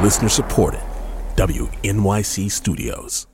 Listener supported. WNYC Studios.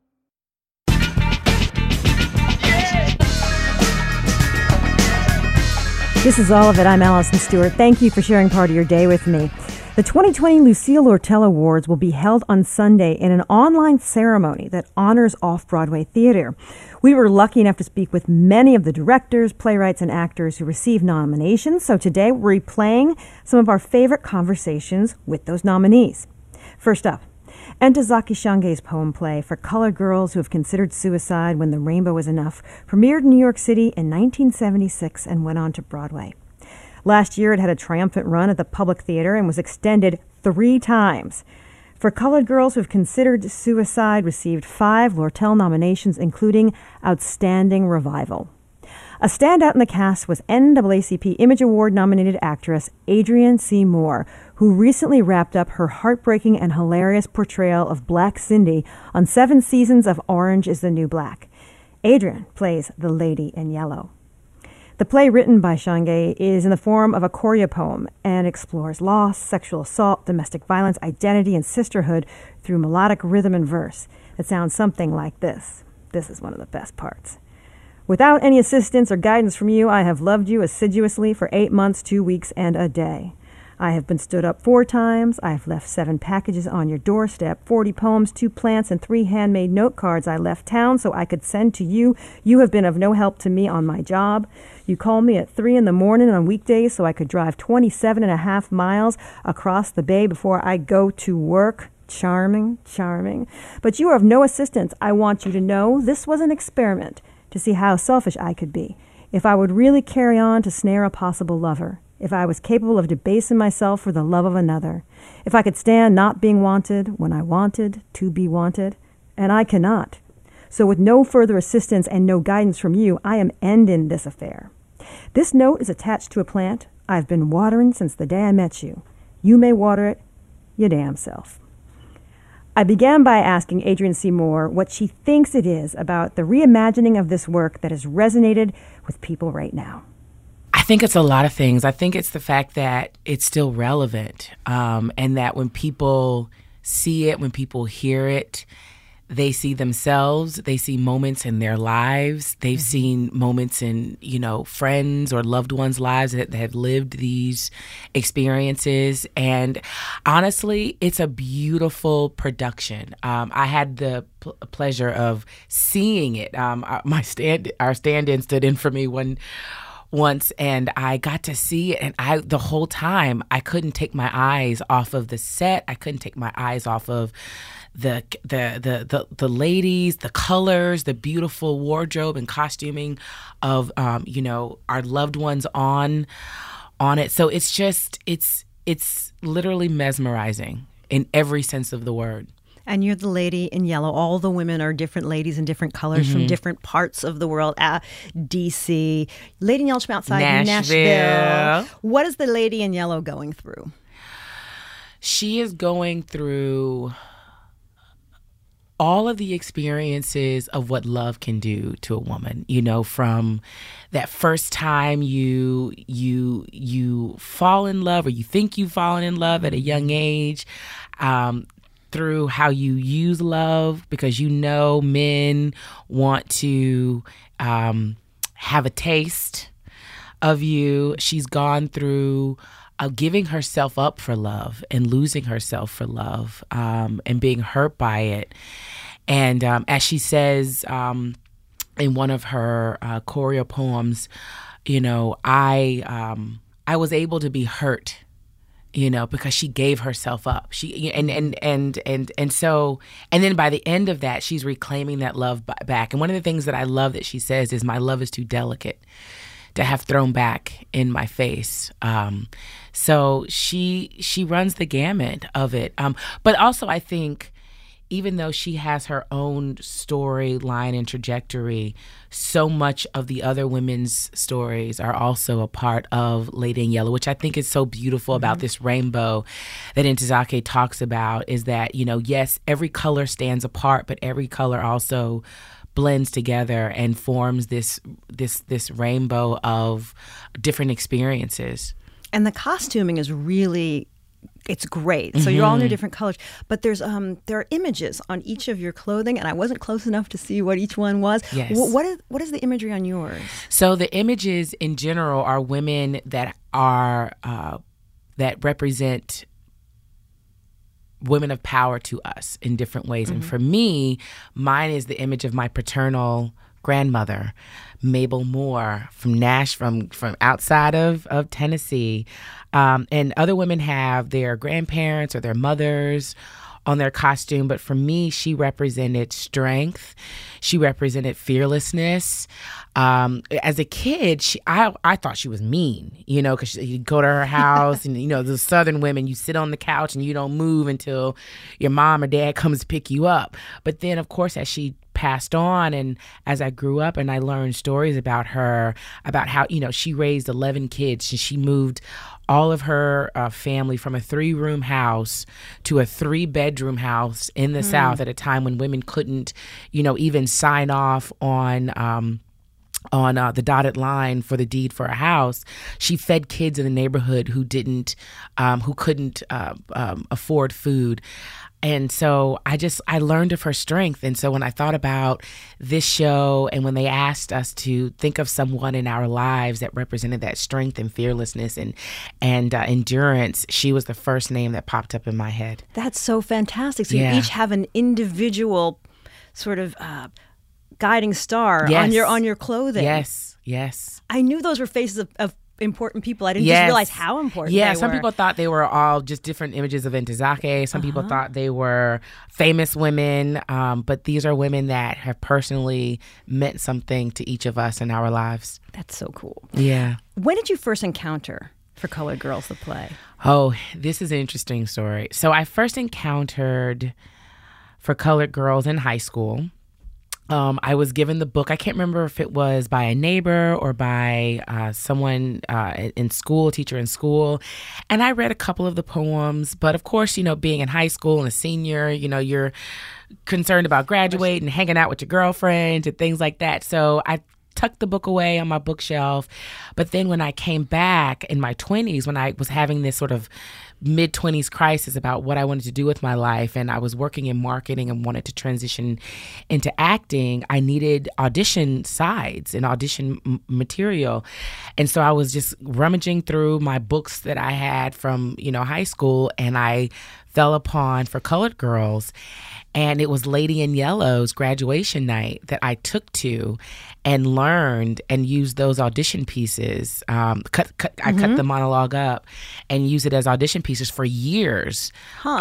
This is all of it. I'm Allison Stewart. Thank you for sharing part of your day with me. The 2020 Lucille Lortel Awards will be held on Sunday in an online ceremony that honors off-Broadway theater. We were lucky enough to speak with many of the directors, playwrights, and actors who received nominations. So today we're replaying some of our favorite conversations with those nominees. First up, Ntozake Shange's poem play For Colored Girls Who Have Considered Suicide When the Rainbow Is Enough premiered in New York City in 1976 and went on to Broadway. Last year, it had a triumphant run at the Public Theater and was extended 3 times. For Colored Girls Who Have Considered Suicide received 5 Lortel nominations, including Outstanding Revival. A standout in the cast was NAACP Image Award-nominated actress Adrienne C. Moore, who recently wrapped up her heartbreaking and hilarious portrayal of Black Cindy on 7 seasons of Orange is the New Black. Adrienne plays the Lady in Yellow. The play, written by Shange, is in the form of a choreo poem and explores loss, sexual assault, domestic violence, identity, and sisterhood through melodic rhythm and verse. It sounds something like this. This is one of the best parts. Without any assistance or guidance from you, I have loved you assiduously for 8 months, 2 weeks, and a day. I have been stood up 4 times. I have left 7 packages on your doorstep, 40 poems, 2 plants, and 3 handmade note cards. I left town so I could send to you. You have been of no help to me on my job. You call me at 3 in the morning on weekdays so I could drive 27.5 miles across the bay before I go to work. Charming, charming. But you are of no assistance. I want you to know this was an experiment to see how selfish I could be, if I would really carry on to snare a possible lover, if I was capable of debasing myself for the love of another, if I could stand not being wanted when I wanted to be wanted, and I cannot. So with no further assistance and no guidance from you, I am ending this affair. This note is attached to a plant I've been watering since the day I met you. You may water it your damn self. I began by asking Adrienne C. Moore what she thinks it is about the reimagining of this work that has resonated with people right now. I think it's a lot of things. I think it's the fact that it's still relevant, and that when people see it, when people hear it, they see themselves, they see moments in their lives. They've seen moments in, friends or loved ones' lives that have lived these experiences. And honestly, it's a beautiful production. I had the pleasure of seeing it. Our stand-in stood in for me once, and I got to see it, and the whole time I couldn't take my eyes off of the set. I couldn't take my eyes off of the ladies, the colors, the beautiful wardrobe and costuming of our loved ones on it. So it's literally mesmerizing in every sense of the word. And you're the lady in yellow. All the women are different ladies in different colors from different parts of the world. D.C., Lady in Yellow from outside Nashville. What is the lady in yellow going through? She is going through all of the experiences of what love can do to a woman, from that first time you fall in love, or you think you've fallen in love at a young age, through how you use love, because men want to have a taste of you. She's gone through giving herself up for love and losing herself for love, and being hurt by it. And as she says in one of her choreo poems, I was able to be hurt, because she gave herself up. She and then by the end of that, she's reclaiming that love back. And one of the things that I love that she says is, "My love is too delicate to have thrown back in my face." So she runs the gamut of it. But also, I think, even though she has her own storyline and trajectory, so much of the other women's stories are also a part of Lady in Yellow, which I think is so beautiful about this rainbow that Ntozake talks about, is that, yes, every color stands apart, but every color also blends together and forms this rainbow of different experiences. And the costuming is really it's great. So you're all in your different colors, but there are images on each of your clothing, and I wasn't close enough to see what each one was. Yes. What is the imagery on yours? So the images in general are women that are that represent women of power to us in different ways. And for me, mine is the image of my paternal grandmother, Mabel Moore from outside of Tennessee. And other women have their grandparents or their mothers on their costume. But for me, she represented strength. She represented fearlessness. As a kid, I thought she was mean, because you go to her house and, the Southern women, you sit on the couch and you don't move until your mom or dad comes to pick you up. But then, of course, as she passed on and as I grew up and I learned stories about her, about how, she raised 11 kids and she moved all of her family from a 3-room house to a 3-bedroom house in the South at a time when women couldn't, even sign off on the dotted line for the deed for a house. She fed kids in the neighborhood who couldn't afford food. And so I learned of her strength. And so when I thought about this show and when they asked us to think of someone in our lives that represented that strength and fearlessness and endurance, she was the first name that popped up in my head. That's so fantastic. So you each have an individual sort of guiding star on your clothing. Yes. I knew those were faces of important people. I didn't just realize how important they were. Some people thought they were all just different images of Ntozake. Some people thought they were famous women, but these are women that have personally meant something to each of us in our lives. That's so cool. Yeah. When did you first encounter For Colored Girls, the play? Oh, this is an interesting story. So I first encountered For Colored Girls in high school. I was given the book. I can't remember if it was by a neighbor or by someone in school, a teacher in school. And I read a couple of the poems. But of course, being in high school and a senior, you're concerned about graduating and hanging out with your girlfriends and things like that. So I tucked the book away on my bookshelf. But then when I came back in my 20s, when I was having this sort of mid-20s crisis about what I wanted to do with my life, and I was working in marketing and wanted to transition into acting, I needed audition sides and audition material. And so I was just rummaging through my books that I had from, high school, and I fell upon For Colored Girls. And it was Lady in Yellow's graduation night that I took to and learned and used those audition pieces. I cut the monologue up and used it as audition pieces for years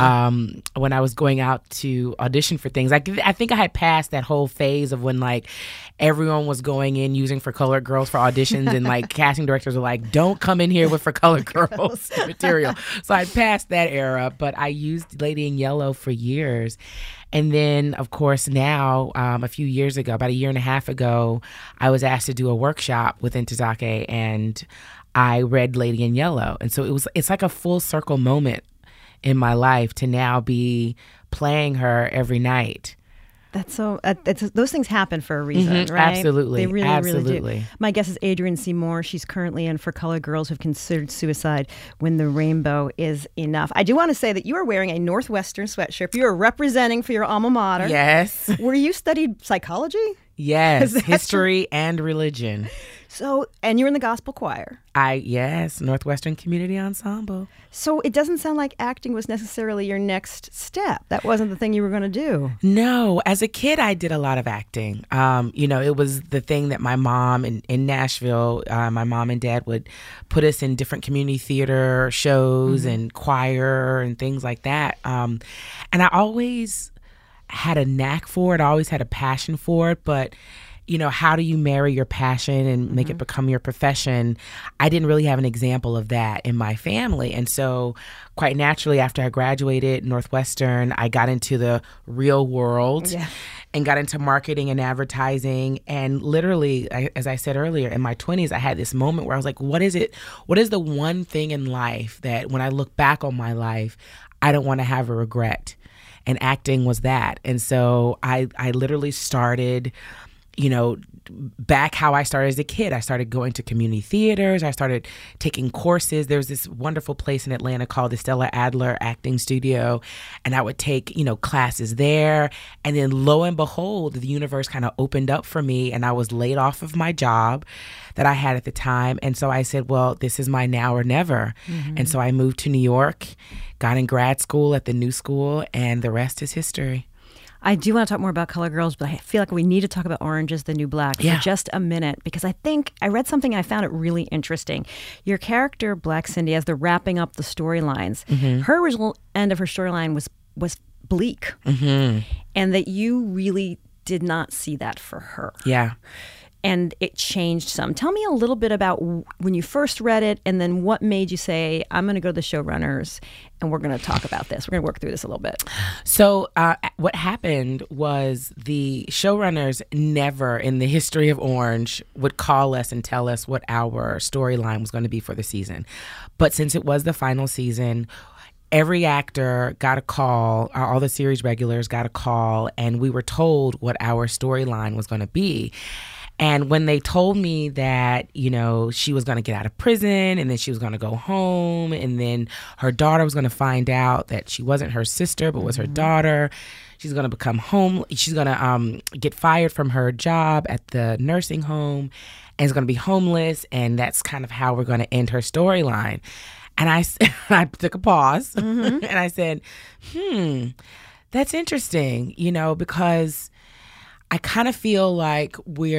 when I was going out to audition for things. I think I had passed that whole phase of when everyone was going in using For Colored Girls for auditions and casting directors were like, don't come in here with For Colored Girls material. So I passed that era, but I used Lady in Yellow for years. And then, of course, now, a few years ago, about a year and a half ago, I was asked to do a workshop with Ntozake, and I read Lady in Yellow. And so it's like a full circle moment in my life to now be playing her every night. That's so. Those things happen for a reason, right? Absolutely, they really, absolutely. really do. My guest is Adrienne C. Moore. She's currently in For Colored Girls Who've Considered Suicide When the Rainbow Is Enough. I do want to say that you are wearing a Northwestern sweatshirt. You are representing for your alma mater. Yes. Where you studied psychology? Yes, history and religion. So, and you're in the gospel choir. Yes, Northwestern Community Ensemble. So it doesn't sound like acting was necessarily your next step. That wasn't the thing you were going to do. No, as a kid, I did a lot of acting. It was the thing that my mom in Nashville, my mom and dad would put us in different community theater shows and choir and things like that. And I always had a knack for it. I always had a passion for it, but how do you marry your passion and make it become your profession? I didn't really have an example of that in my family. And so quite naturally, after I graduated Northwestern, I got into the real world and got into marketing and advertising. And literally, as I said earlier, in my 20s, I had this moment where I was like, what is it? What is the one thing in life that when I look back on my life, I don't want to have a regret? And acting was that. And so I literally started back how I started as a kid. I started going to community theaters. I started taking courses. There was this wonderful place in Atlanta called the Stella Adler Acting Studio, and I would take, classes there. And then lo and behold, the universe kind of opened up for me, and I was laid off of my job that I had at the time. And so I said, well, this is my now or never. And so I moved to New York, got in grad school at the New School, and the rest is history. I do want to talk more about Colored Girls, but I feel like we need to talk about Orange is the New Black for just a minute, because I think I read something and I found it really interesting. Your character, Black Cindy, as they're wrapping up the storylines, her original end of her storyline was bleak, and that you really did not see that for her. Yeah. And it changed some. Tell me a little bit about when you first read it, and then what made you say, I'm going to go to the showrunners and we're going to talk about this. We're going to work through this a little bit. So what happened was the showrunners never in the history of Orange would call us and tell us what our storyline was going to be for the season. But since it was the final season, every actor got a call, all the series regulars got a call, and we were told what our storyline was going to be. And when they told me that, she was going to get out of prison and then she was going to go home and then her daughter was going to find out that she wasn't her sister but was her daughter, she's going to become she's going to get fired from her job at the nursing home and is going to be homeless, and that's kind of how we're going to end her storyline. And I took a pause and I said, that's interesting, because I kind of feel like we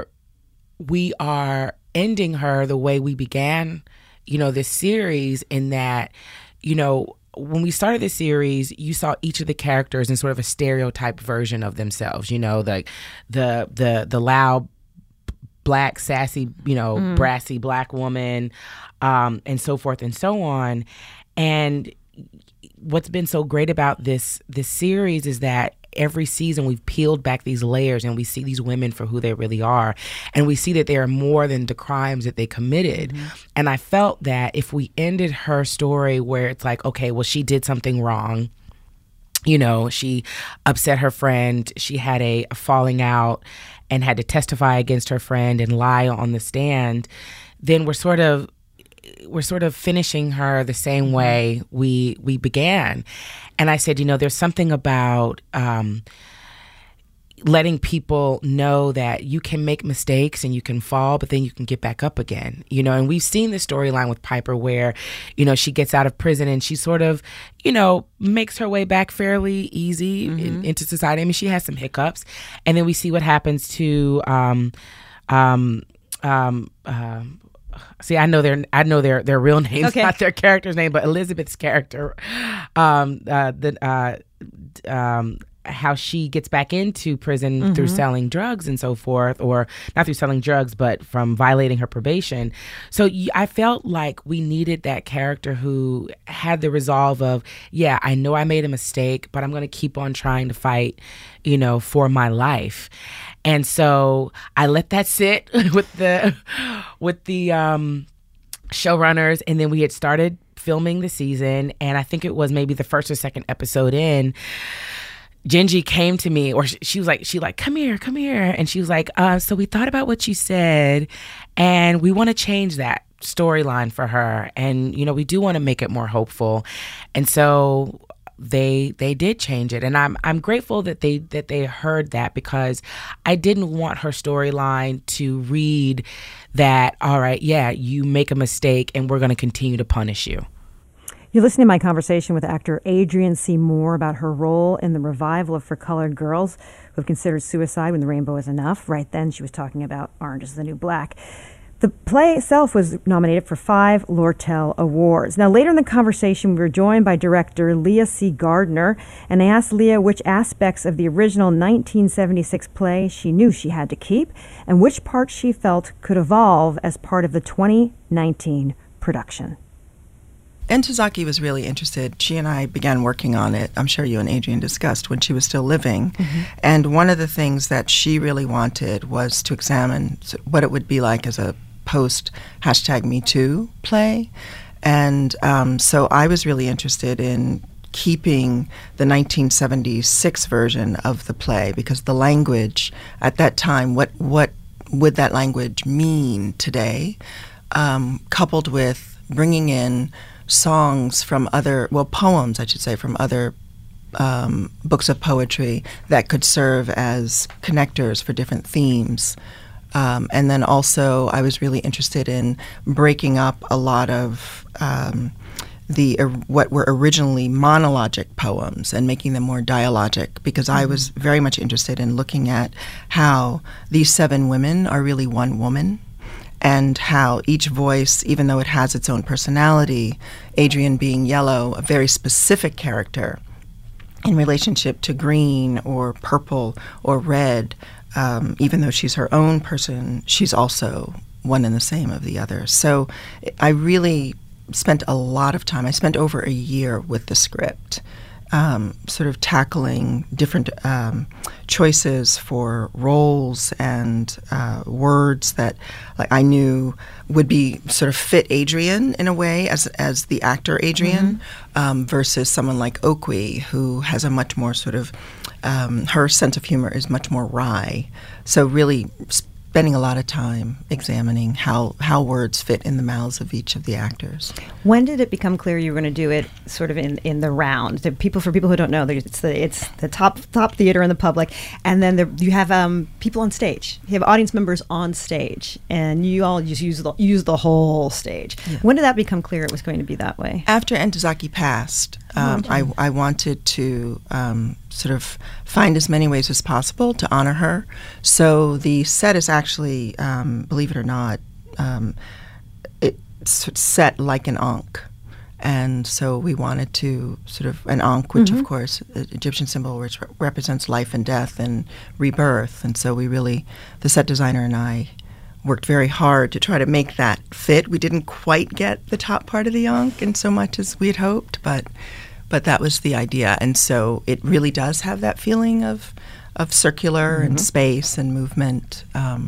are ending her the way we began, this series, in that, when we started this series, you saw each of the characters in sort of a stereotyped version of themselves, the loud, black, sassy, brassy black woman, and so forth and so on. And what's been so great about this series is that every season we've peeled back these layers and we see these women for who they really are, and we see that they are more than the crimes that they committed. And I felt that if we ended her story where it's like, okay, well, she did something wrong, she upset her friend, she had a falling out and had to testify against her friend and lie on the stand, then we're sort of finishing her the same way we began. And I said, there's something about letting people know that you can make mistakes and you can fall, but then you can get back up again, and we've seen the storyline with Piper where, she gets out of prison and she sort of, makes her way back fairly easy into society. I mean, she has some hiccups, and then we see what happens to, see, I know their real names, not their character's name, but Elizabeth's character, how she gets back into prison through selling drugs and so forth, or not through selling drugs, but from violating her probation. So I felt like we needed that character who had the resolve of, yeah, I know I made a mistake, but I'm going to keep on trying to fight, for my life. And so I let that sit with the showrunners, and then we had started filming the season, and I think it was maybe the first or second episode in, Gingy came to me, or she was like, come here. And she was like, so we thought about what you said, and we want to change that storyline for her. And, we do want to make it more hopeful. And so they did change it. And I'm grateful that they heard that, because I didn't want her storyline to read that, all right, yeah, you make a mistake and we're going to continue to punish you. You're listening to my conversation with actor Adrienne C. Moore about her role in the revival of For Colored Girls Who Have Considered Suicide When the Rainbow Is Enough. Right then, she was talking about Orange is the New Black. The play itself was nominated for 5 Lortel Awards. Now, later in the conversation, we were joined by director Leah C. Gardner, and I asked Leah which aspects of the original 1976 play she knew she had to keep, and which parts she felt could evolve as part of the 2019 production. Ntozake was really interested. She and I began working on it. I'm sure you and Adrienne discussed when she was still living. And one of the things that she really wanted was to examine what it would be like as a post #MeToo play. And so I was really interested in keeping the 1976 version of the play, because the language at that time, what would that language mean today, coupled with bringing in songs from poems, I should say, from other books of poetry that could serve as connectors for different themes. And then also I was really interested in breaking up a lot of what were originally monologic poems and making them more dialogic, because I was very much interested in looking at how these 7 women are really one woman, and how each voice, even though it has its own personality, Adrienne being yellow, a very specific character in relationship to green or purple or red, even though she's her own person, she's also one and the same of the other. So I really spent a lot of time. I spent over a year with the script, sort of tackling different choices for roles and words that I knew would be sort of fit Adrienne in a way as the actor Adrienne, versus someone like Okwe, who has a much more sort of her sense of humor is much more wry. So really spending a lot of time examining how words fit in the mouths of each of the actors. When did it become clear you were going to do it sort of in the round? For people who don't know, it's the top theater in the public, and then you have people on stage. You have audience members on stage, and you all just use the whole stage. Yeah. When did that become clear it was going to be that way? After Ntozake passed, I wanted to sort of find as many ways as possible to honor her. So the set is actually, believe it or not, it's set like an Ankh. And so we wanted to sort of, an Ankh, which of course, the Egyptian symbol which represents life and death and rebirth. And so the set designer and I worked very hard to try to make that fit. We didn't quite get the top part of the Ankh in so much as we had hoped, but that was the idea. And so it really does have that feeling of circular and space and movement.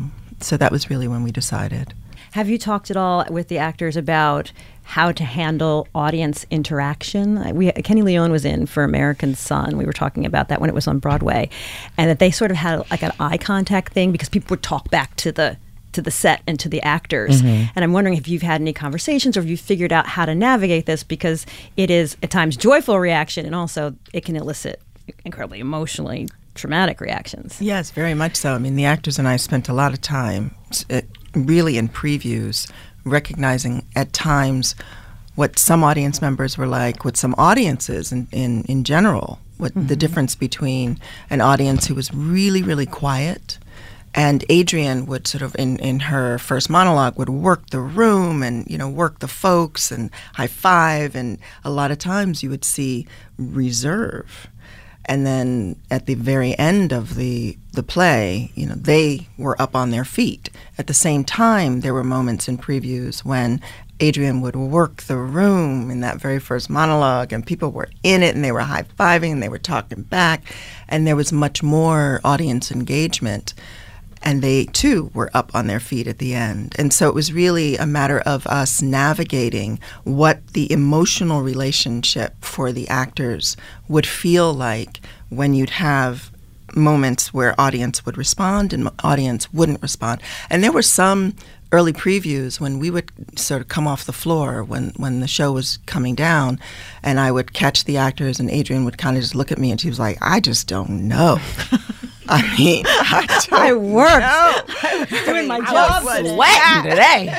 So that was really when we decided. Have you talked at all with the actors about how to handle audience interaction? Kenny Leon was in for American Son. We were talking about that when it was on Broadway, and that they sort of had like an eye contact thing because people would talk back to the set and to the actors. And I'm wondering if you've had any conversations or if you've figured out how to navigate this, because it is at times joyful reaction and also it can elicit incredibly emotionally traumatic reactions. Yes, very much so. I mean, the actors and I spent a lot of time really in previews recognizing at times what some audience members were like, what some audiences in general, what the difference between an audience who was really, really quiet. And Adrienne would sort of, in her first monologue, would work the room and, work the folks and high five. And a lot of times you would see reserve. And then at the very end of the play, they were up on their feet. At the same time, there were moments in previews when Adrienne would work the room in that very first monologue, and people were in it, and they were high-fiving, and they were talking back, and there was much more audience engagement. And they, too, were up on their feet at the end. And so it was really a matter of us navigating what the emotional relationship for the actors would feel like when you'd have moments where audience would respond and audience wouldn't respond. And there were some early previews when we would sort of come off the floor when the show was coming down, and I would catch the actors, and Adrienne would kind of just look at me, and she was like, I just don't know. I mean, I worked. I was doing my job. I was sweating today.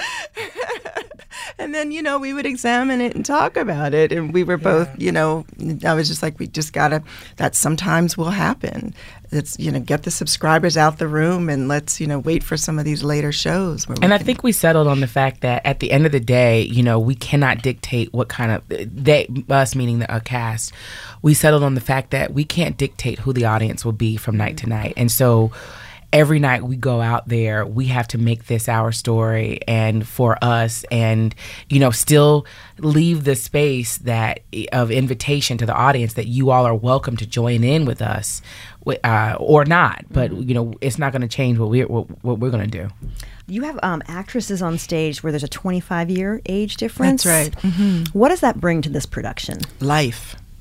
And then, we would examine it and talk about it. And we were both, I was just like, we just got to, that sometimes will happen. It's, get the subscribers out the room and let's, wait for some of these later shows. And I think we settled on the fact that at the end of the day, we cannot dictate what kind of, us meaning the cast, we settled on the fact that we can't dictate who the audience will be from night to night. And so every night we go out there, we have to make this our story and for us, and still leave the space that of invitation to the audience that you all are welcome to join in with us, or not. But it's not going to change what we're going to do. You have actresses on stage where there's a 25-year age difference. That's right. Mm-hmm. What does that bring to this production? Life.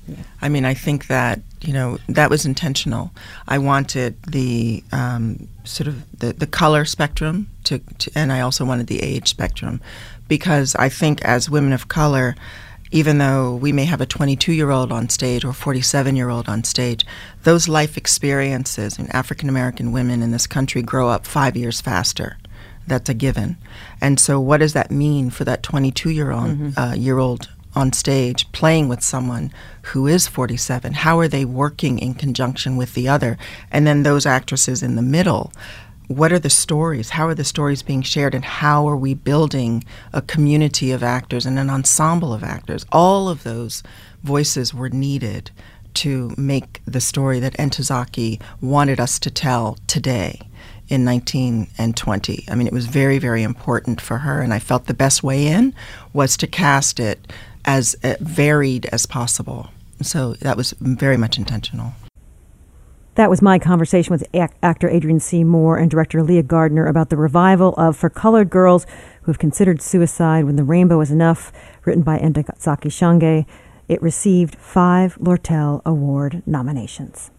I mean, I think that, that was intentional. I wanted the sort of the color spectrum and I also wanted the age spectrum, because I think as women of color, even though we may have a 22-year-old on stage or 47-year-old on stage, those life experiences, and African American women in this country grow up 5 years faster. That's a given. And so what does that mean for that 22-year-old on stage playing with someone who is 47? How are they working in conjunction with the other? And then those actresses in the middle, what are the stories? How are the stories being shared? And how are we building a community of actors and an ensemble of actors? All of those voices were needed to make the story that Ntozake wanted us to tell today in 1920. I mean, it was very, very important for her, and I felt the best way in was to cast it as varied as possible. So that was very much intentional. That was my conversation with actor Adrienne C. Moore and director Leah Gardner about the revival of For Colored Girls Who Have Considered Suicide When the Rainbow Is Enough, written by Ntozake Shange. It received 5 Lortel Award nominations.